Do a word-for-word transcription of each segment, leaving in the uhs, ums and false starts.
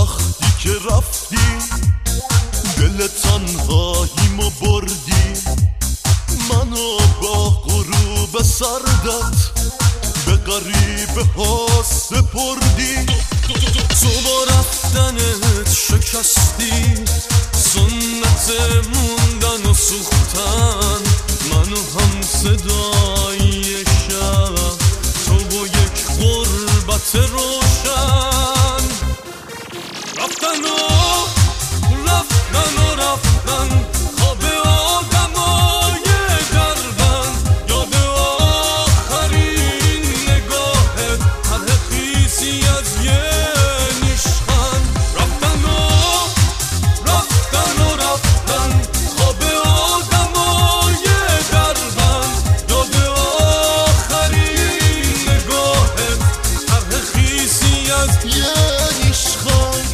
وقتی که رفتی دل تنهاییمو بردی، منو با غروب سردت به غریبه ها سپردی. تو با رفتنت شکستی سنت موندن و سوختن، منو هم صدای شب، تو با یک غربت روشن. رفتن و رفتن و رفتن خواب آدمای دربند، یاد آخرین نگاهت طرح خیسی از یه نیشخن. رفتن و رفتن و رفتن خواب آدمای دربند، یاد آخرین نگاهت طرح خیسی از یه نیشخن.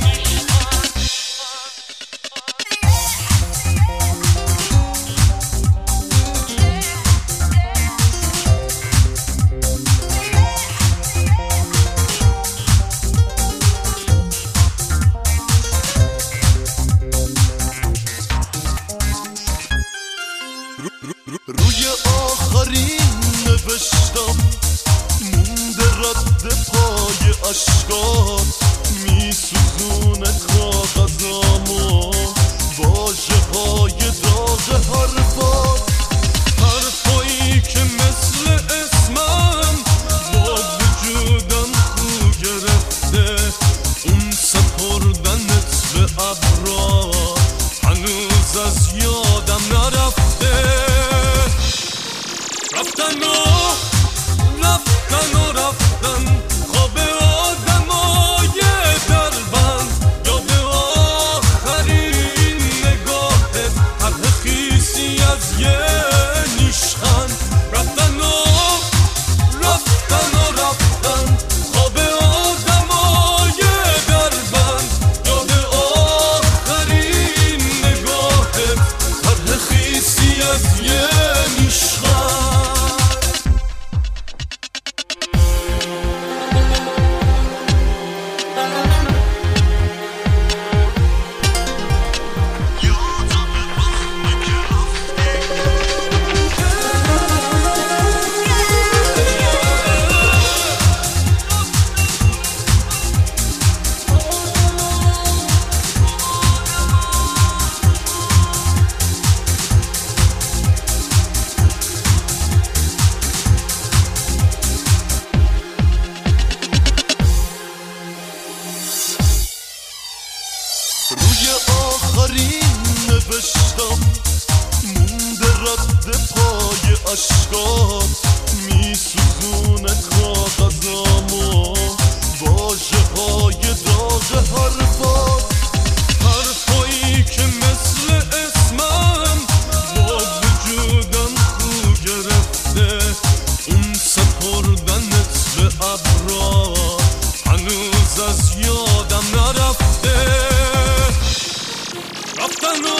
روی آخرین نوشتم مونده رد پای اشکات، میسوزونه کاغذامو واژه های داغ حرفات، حرفایی که مثل اسمم با وجودم خو گرفته. اون سپردنت به ابرا هنوز از یادم نرفته. رفتن و رفتن و رفتن خواب آدمای دربند، یاد آخرین نگاهت طرح خیسی از یه نیشخن. رفتن و رفتن و رفتن خواب آدمای دربند، یاد آخرین نگاهت طرح خیسی از یه نیشخن. روی آخرین نوشتم مونده رد پای اشکات، میسوزونه کاغذامو واژه های داغ حرفات، حرفایی که مثل اسمم با وجودم خو گرفته. اون سپردنت به ابرا هنوز از یادم نرفته. رفتن و